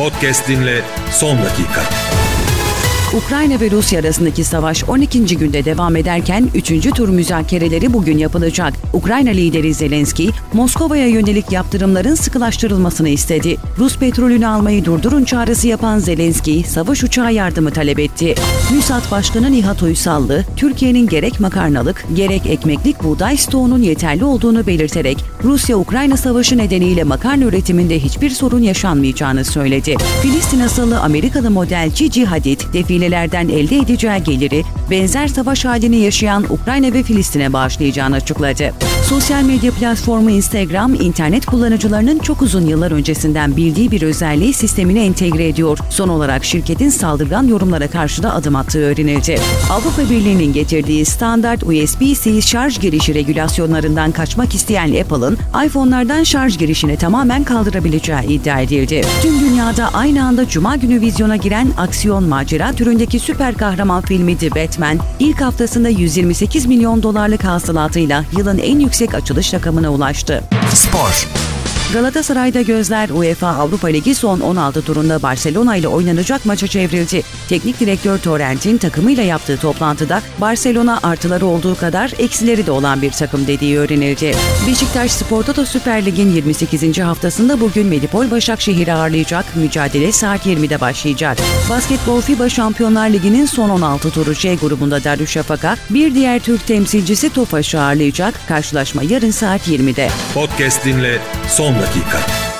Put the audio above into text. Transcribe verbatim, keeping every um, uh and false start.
Podcast dinle son dakika. Ukrayna ve Rusya arasındaki savaş on ikinci günde devam ederken üçüncü tur müzakereleri bugün yapılacak. Ukrayna lideri Zelenski, Moskova'ya yönelik yaptırımların sıkılaştırılmasını istedi. Rus petrolünü almayı durdurun çağrısı yapan Zelenski, savaş uçağı yardımı talep etti. MÜSAD Başkanı Nihat Uysallı, Türkiye'nin gerek makarnalık, gerek ekmeklik buğday stoğunun yeterli olduğunu belirterek, Rusya-Ukrayna savaşı nedeniyle makarna üretiminde hiçbir sorun yaşanmayacağını söyledi. Filistin asıllı Amerikalı modelci Gigi Hadid, defilelerden elde edeceği geliri benzer savaş halini yaşayan Ukrayna ve Filistin'e bağışlayacağını açıkladı. Sosyal medya platformu Instagram, internet kullanıcılarının çok uzun yıllar öncesinden bildiği bir özelliği sistemine entegre ediyor. Son olarak şirketin saldırgan yorumlara karşı da adım attığı öğrenildi. Avrupa Birliği'nin getirdiği standart U S B-C şarj girişi regülasyonlarından kaçmak isteyen Apple'ın iPhone'lardan şarj girişini tamamen kaldırabileceği iddia edildi. Tüm dünyada aynı anda Cuma günü vizyona giren aksiyon macera türündeki süper kahraman filmi The Batman, ilk haftasında yüz yirmi sekiz milyon dolarlık hasılatıyla yılın en yüksek açılış rakamına ulaştı. Spor. Galatasaray'da gözler UEFA Avrupa Ligi son on altı turunda Barcelona ile oynanacak maça çevrildi. Teknik direktör Torrent'in takımıyla yaptığı toplantıda Barcelona artıları olduğu kadar eksileri de olan bir takım dediği öğrenildi. Beşiktaş Spor Toto Süper Lig'in yirmi sekizinci haftasında bugün Medipol Başakşehir'i ağırlayacak, mücadele saat yirmide başlayacak. Basketbol FIBA Şampiyonlar Ligi'nin son on altı turu C grubunda Darüşşafaka, bir diğer Türk temsilcisi Tofaş'ı ağırlayacak, karşılaşma yarın saat yirmide. Podcast dinle son dakika.